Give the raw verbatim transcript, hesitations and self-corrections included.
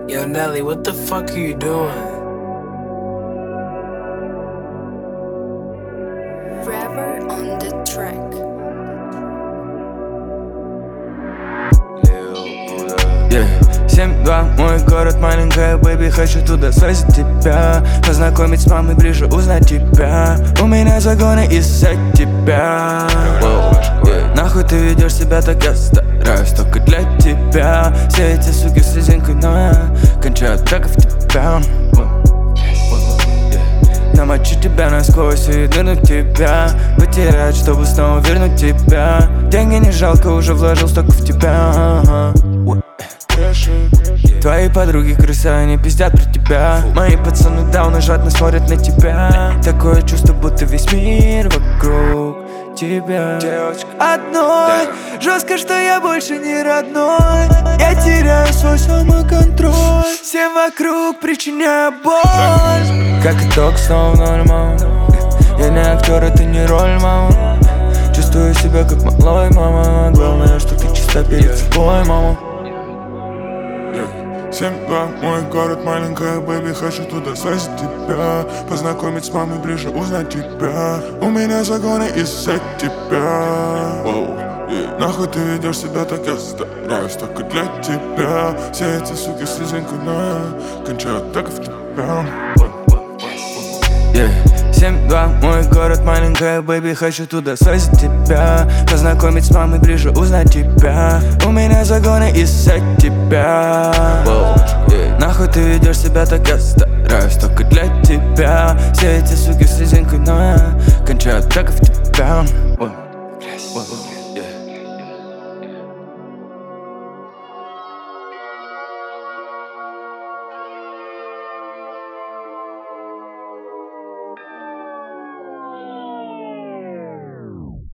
Yo, Nelly, what the fuck are you doing? Rapper on the track. Yeah. семь два, мой город, маленькая бэби, хочу туда свозить тебя. Познакомить с мамой ближе, узнать тебя. У меня загоны из-за тебя. Воу, yeah. Нахуй ты ведешь себя так, я стараюсь только для тебя. Все эти суки с резинкой, но я кончаю треков тебя. Намочить тебя насквозь и вернуть тебя. Потерять, чтобы снова вернуть тебя. Деньги не жалко, уже вложил столько в тебя. Твои подруги крыса, они пиздят про тебя. Мои пацаны дауны жадно смотрят на тебя. Такое чувство, будто весь мир вокруг тебя. Девочка одной, жестко, что я больше не родной. Я теряю свой самоконтроль. Всем вокруг причиняю боль. Как итог, снова нормал. Я не актер, это не роль, мама. Чувствую себя как малой, мама. Главное, что ты чиста перед собой, мама. семь два, мой город, маленькая бэби, хочу туда свозить тебя. Познакомить с мамой ближе, узнать тебя. У меня загоны из-за тебя. Воу, yeah. Нахуй ты ведешь себя так, я стараюсь только для тебя. Все эти суки с резинкой, но я кончаю так в тебя. Yeah. семь два, мой город, маленькая бэби, хочу туда свозить тебя. Познакомить с мамой ближе, узнать тебя. У меня загоны из-за тебя. Воу, yeah. Нахуй ты ведешь себя так, я стараюсь только для тебя. Все эти суки с резинкой, но я кончаю треков тебя. Воу.